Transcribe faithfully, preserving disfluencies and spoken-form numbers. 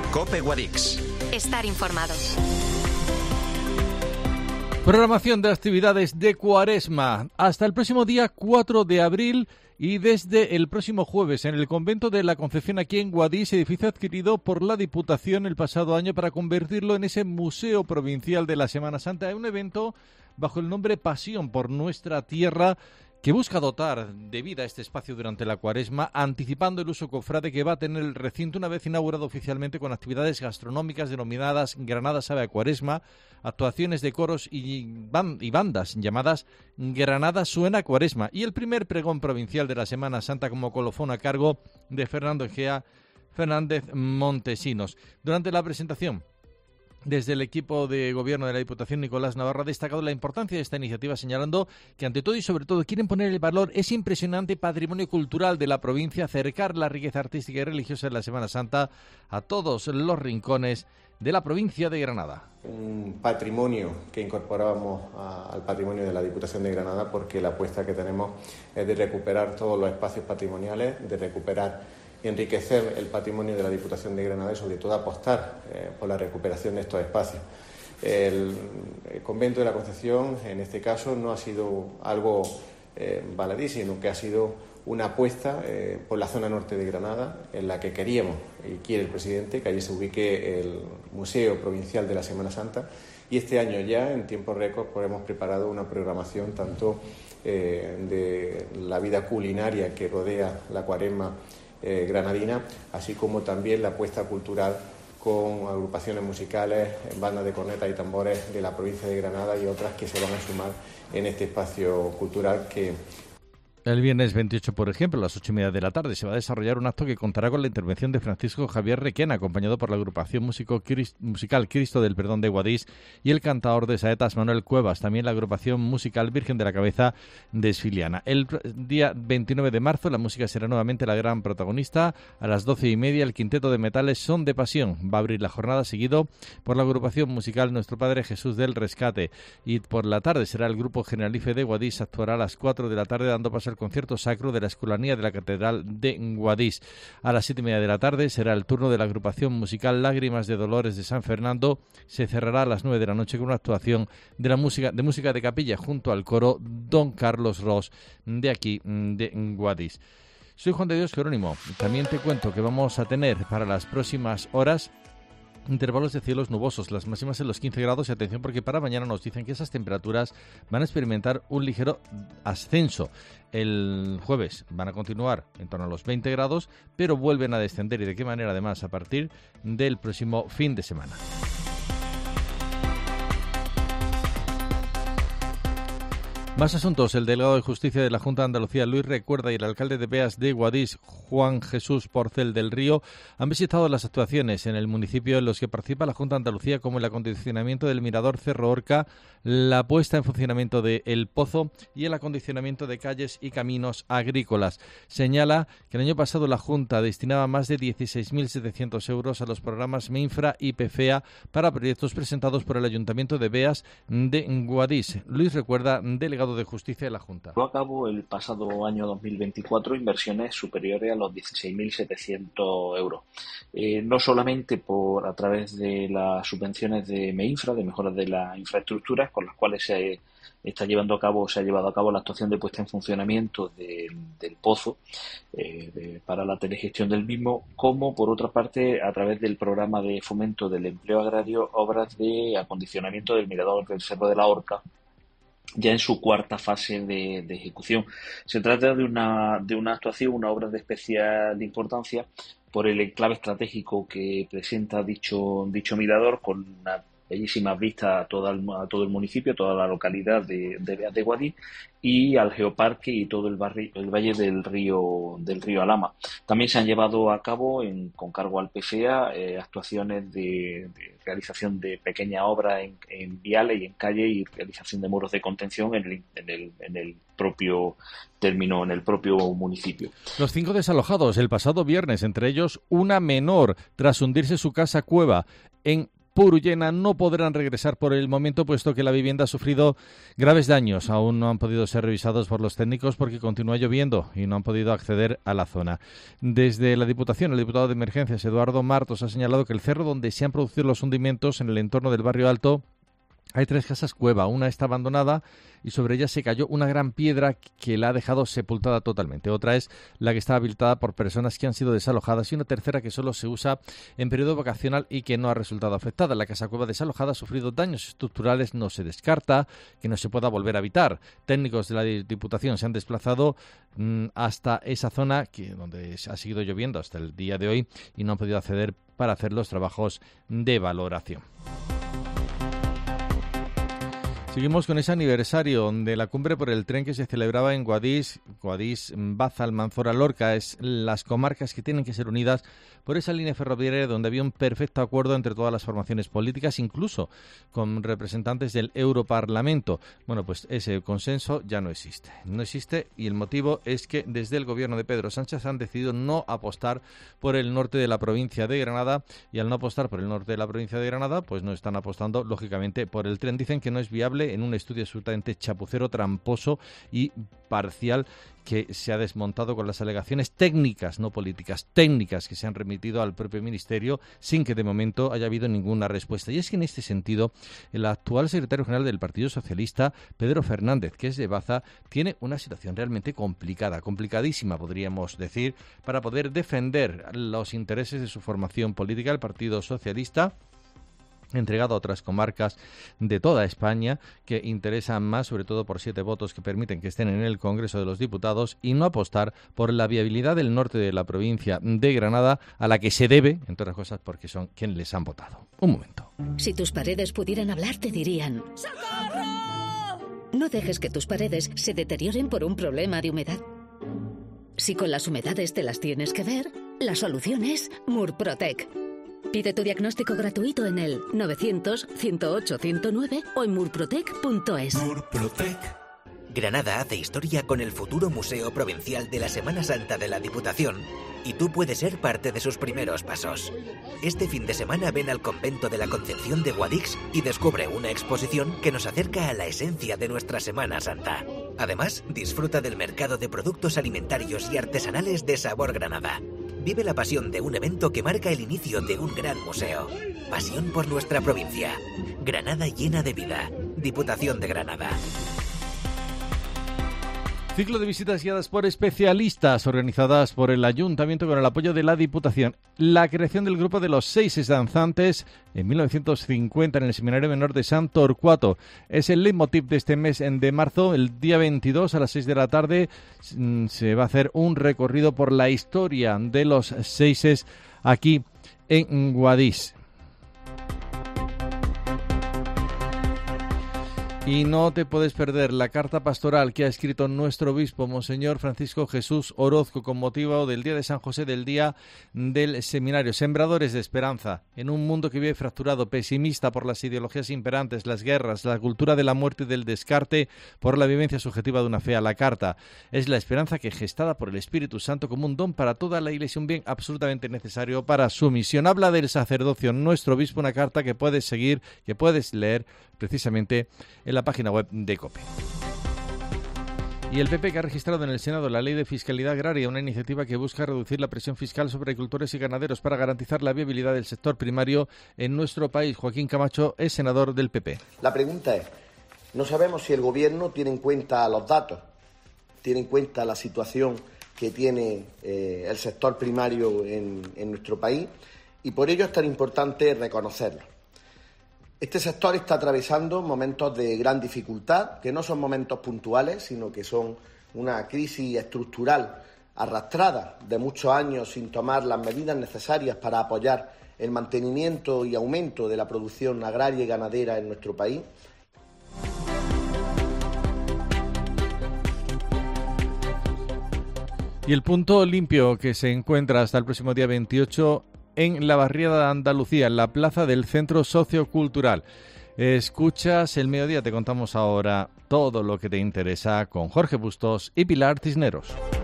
COPE Guadix. Estar informado. Programación de actividades de Cuaresma hasta el próximo día cuatro de abril y desde el próximo jueves en el Convento de la Concepción aquí en Guadix, edificio adquirido por la Diputación el pasado año para convertirlo en ese Museo Provincial de la Semana Santa. Es un evento bajo el nombre Pasión por Nuestra Tierra que busca dotar de vida a este espacio durante la Cuaresma, anticipando el uso cofrade que va a tener el recinto una vez inaugurado oficialmente con actividades gastronómicas denominadas Granada sabe a Cuaresma, actuaciones de coros y, band- y bandas llamadas Granada suena a Cuaresma y el primer pregón provincial de la Semana Santa como colofón a cargo de Fernando Egea Fernández Montesinos. Durante la presentación, desde el equipo de gobierno de la Diputación, Nicolás Navarro ha destacado la importancia de esta iniciativa, señalando que ante todo y sobre todo quieren poner el valor ese impresionante patrimonio cultural de la provincia, acercar la riqueza artística y religiosa de la Semana Santa a todos los rincones de la provincia de Granada. Un patrimonio que incorporábamos a, al patrimonio de la Diputación de Granada, porque la apuesta que tenemos es de recuperar todos los espacios patrimoniales, de recuperar y enriquecer el patrimonio de la Diputación de Granada y sobre todo apostar eh, por la recuperación de estos espacios. El, el Convento de la Concepción, en este caso, no ha sido algo eh, baladí, sino que ha sido una apuesta eh, por la zona norte de Granada, en la que queríamos y quiere el presidente que allí se ubique el Museo Provincial de la Semana Santa. Y este año ya, en tiempo récord, pues hemos preparado una programación tanto eh, de la vida culinaria que rodea la Cuaresma Eh, granadina, así como también la apuesta cultural con agrupaciones musicales, bandas de cornetas y tambores de la provincia de Granada y otras que se van a sumar en este espacio cultural que... El viernes veintiocho, por ejemplo, a las ocho y media de la tarde, se va a desarrollar un acto que contará con la intervención de Francisco Javier Requena, acompañado por la agrupación músico, Crist, musical Cristo del Perdón de Guadix y el cantador de saetas Manuel Cuevas, también la agrupación musical Virgen de la Cabeza de Esfiliana. El día veintinueve de marzo la música será nuevamente la gran protagonista. A las doce y media el quinteto de metales Son de Pasión va a abrir la jornada, seguido por la agrupación musical Nuestro Padre Jesús del Rescate, y por la tarde será el grupo Generalife de Guadix, actuará a las cuatro de la tarde dando paso al concierto sacro de la Escolanía de la Catedral de Guadix. A las siete y media de la tarde será el turno de la agrupación musical Lágrimas de Dolores de San Fernando. Se cerrará a las nueve de la noche con una actuación de la música de música de capilla junto al coro Don Carlos Ross de aquí de Guadix. Soy Juan de Dios Jerónimo. También te cuento que vamos a tener para las próximas horas intervalos de cielos nubosos, las máximas en los quince grados, y atención porque para mañana nos dicen que esas temperaturas van a experimentar un ligero ascenso. El jueves van a continuar en torno a los veinte grados, pero vuelven a descender, y de qué manera además a partir del próximo fin de semana. Más asuntos. El delegado de Justicia de la Junta de Andalucía, Luis Recuerda, y el alcalde de Beas de Guadix, Juan Jesús Porcel del Río, han visitado las actuaciones en el municipio en los que participa la Junta de Andalucía, como el acondicionamiento del mirador Cerro Orca, la puesta en funcionamiento de El Pozo y el acondicionamiento de calles y caminos agrícolas. Señala que el año pasado la Junta destinaba más de dieciséis mil setecientos euros a los programas Minfra y PFEA para proyectos presentados por el Ayuntamiento de Beas de Guadix. Luis Recuerda, delegado de Justicia de la Junta. Llevó a cabo el pasado año dos mil veinticuatro inversiones superiores a los dieciséis mil setecientos euros. Eh, no solamente por a través de las subvenciones de MEINFRA, de mejoras de las infraestructuras, con las cuales se está llevando a cabo, se ha llevado a cabo la actuación de puesta en funcionamiento de, del pozo eh, de, para la telegestión del mismo, como por otra parte a través del programa de fomento del empleo agrario, obras de acondicionamiento del mirador del Cerro de la Orca, ya en su cuarta fase de, de ejecución. Se trata de una, de una actuación, una obra de especial importancia por el enclave estratégico que presenta dicho, dicho mirador, con una bellísima vista a, toda el, a todo el municipio, a toda la localidad de, de Beas de Guadix, y al geoparque y todo el, barrio, el valle del río del río Alhama. También se han llevado a cabo, en, con cargo al PFEA, eh, actuaciones de, de realización de pequeñas obras en, en viales y en calle, y realización de muros de contención en el, en el, en el propio término, en el propio municipio. Los cinco desalojados el pasado viernes, entre ellos una menor, tras hundirse su casa cueva en Purullena no podrán regresar por el momento, puesto que la vivienda ha sufrido graves daños. Aún no han podido ser revisados por los técnicos porque continúa lloviendo y no han podido acceder a la zona. Desde la Diputación, el diputado de Emergencias, Eduardo Martos, ha señalado que el cerro donde se han producido los hundimientos en el entorno del barrio Alto hay tres casas cueva, una está abandonada y sobre ella se cayó una gran piedra que la ha dejado sepultada totalmente. Otra es la que está habilitada por personas que han sido desalojadas y una tercera que solo se usa en periodo vacacional y que no ha resultado afectada. La casa cueva desalojada ha sufrido daños estructurales, no se descarta que no se pueda volver a habitar. Técnicos de la Diputación se han desplazado mmm, hasta esa zona que, donde ha seguido lloviendo hasta el día de hoy y no han podido acceder para hacer los trabajos de valoración. Seguimos con ese aniversario de la cumbre por el tren que se celebraba en Guadix, Guadix, Baza, Almanzora, Lorca. Es las comarcas que tienen que ser unidas por esa línea ferroviaria donde había un perfecto acuerdo entre todas las formaciones políticas, incluso con representantes del Europarlamento. Bueno, pues ese consenso ya no existe. No existe y el motivo es que desde el gobierno de Pedro Sánchez han decidido no apostar por el norte de la provincia de Granada y al no apostar por el norte de la provincia de Granada, pues no están apostando, lógicamente, por el tren. Dicen que no es viable en un estudio absolutamente chapucero, tramposo y parcial que se ha desmontado con las alegaciones técnicas, no políticas, técnicas que se han remitido al propio Ministerio sin que de momento haya habido ninguna respuesta. Y es que en este sentido, el actual secretario general del Partido Socialista, Pedro Fernández, que es de Baza, tiene una situación realmente complicada, complicadísima, podríamos decir, para poder defender los intereses de su formación política, el Partido Socialista, entregado a otras comarcas de toda España que interesan más, sobre todo por siete votos que permiten que estén en el Congreso de los Diputados, y no apostar por la viabilidad del norte de la provincia de Granada, a la que se debe, entre otras cosas, porque son quienes les han votado. Un momento. Si tus paredes pudieran hablar, te dirían: ¡socorro! No dejes que tus paredes se deterioren por un problema de humedad. Si con las humedades te las tienes que ver, la solución es Murprotec. Pide tu diagnóstico gratuito en el novecientos, ciento ocho, ciento nueve o en murprotec punto es. Murprotec. Granada hace historia con el futuro Museo Provincial de la Semana Santa de la Diputación y tú puedes ser parte de sus primeros pasos. Este fin de semana ven al Convento de la Concepción de Guadix y descubre una exposición que nos acerca a la esencia de nuestra Semana Santa. Además, disfruta del mercado de productos alimentarios y artesanales de Sabor Granada. Vive la pasión de un evento que marca el inicio de un gran museo. Pasión por nuestra provincia. Granada llena de vida. Diputación de Granada. Ciclo de visitas guiadas por especialistas organizadas por el Ayuntamiento con el apoyo de la Diputación. La creación del grupo de los seis danzantes en mil novecientos cincuenta en el Seminario Menor de Sant Torquato es el leitmotiv de este mes de marzo. El día veintidós a las seis de la tarde se va a hacer un recorrido por la historia de los seises aquí en Guadix. Y no te puedes perder la carta pastoral que ha escrito nuestro obispo, Monseñor Francisco Jesús Orozco, con motivo del Día de San José, del Día del Seminario. Sembradores de esperanza en un mundo que vive fracturado, pesimista por las ideologías imperantes, las guerras, la cultura de la muerte y del descarte, por la vivencia subjetiva de una fe. A la carta es la esperanza que, gestada por el Espíritu Santo como un don para toda la Iglesia, un bien absolutamente necesario para su misión. Habla del sacerdocio nuestro obispo, una carta que puedes seguir, que puedes leer precisamente en la página web de COPE. Y el P P, que ha registrado en el Senado la Ley de Fiscalidad Agraria, una iniciativa que busca reducir la presión fiscal sobre agricultores y ganaderos para garantizar la viabilidad del sector primario en nuestro país. Joaquín Camacho es senador del P P. La pregunta es, no sabemos si el Gobierno tiene en cuenta los datos, tiene en cuenta la situación que tiene eh, el sector primario en, en nuestro país, y por ello es tan importante reconocerlo. Este sector está atravesando momentos de gran dificultad, que no son momentos puntuales, sino que son una crisis estructural arrastrada de muchos años sin tomar las medidas necesarias para apoyar el mantenimiento y aumento de la producción agraria y ganadera en nuestro país. Y el punto limpio que se encuentra hasta el próximo día veintiocho en la barriada de Andalucía, en la plaza del Centro Sociocultural. Escuchas El Mediodía, te contamos ahora todo lo que te interesa con Jorge Bustos y Pilar Cisneros.